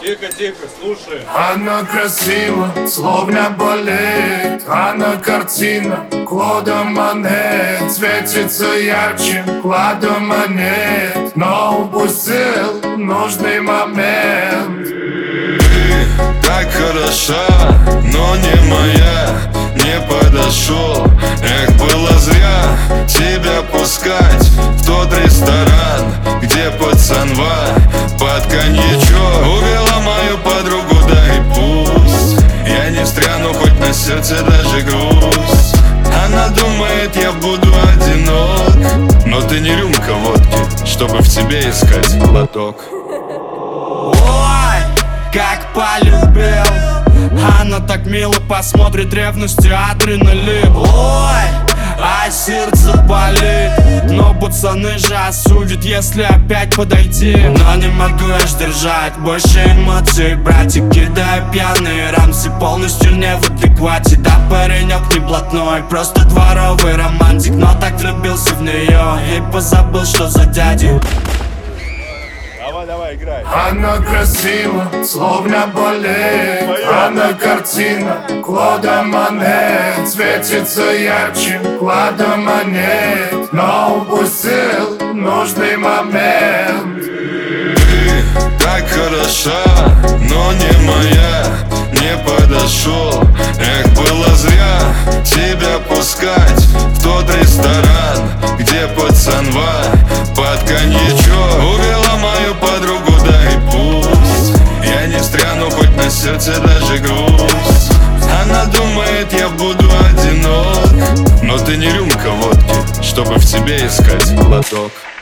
Тихо, тихо, слушай. Она красива, словно балет. Она картина, Клода Моне. Светится ярче, Клода монет. Но упустил нужный момент. Ты так хороша, но не моя. Не подошел, эх, было зря тебя пускать в тот ресторан, где пацанва под коньячок увела мою подругу, да и пусть я не встряну, хоть на сердце даже грусть. Она думает, я буду одинок, но ты не рюмка водки, чтобы в тебе искать глоток. Ой, как полюбил. Она так мило посмотрит, ревностью адреналин. Ой, а сердце болит. Но пацаны же осудят, если опять подойти. Но не могу я сдержать больше эмоций. Братик, кидаю пьяные рамсы, полностью не в адеквате. Да, паренек не блатной, просто дворовый романтик. Но так влюбился в нее и позабыл, что за дядю. Давай, играй. Она красива, словно балет. Она картина, Клода Моне. Светится ярче, Клода монет. Но упустил нужный момент. Ты так хороша, но не моя. Не подошел, эх, было зря тебя пускать в тот ресторан, где пацанва под коньячок увела мою подругу, да и пусть я не встряну, хоть на сердце даже грусть. Она думает, я буду одинок, но ты не рюмка водки, чтобы в тебе искать глоток.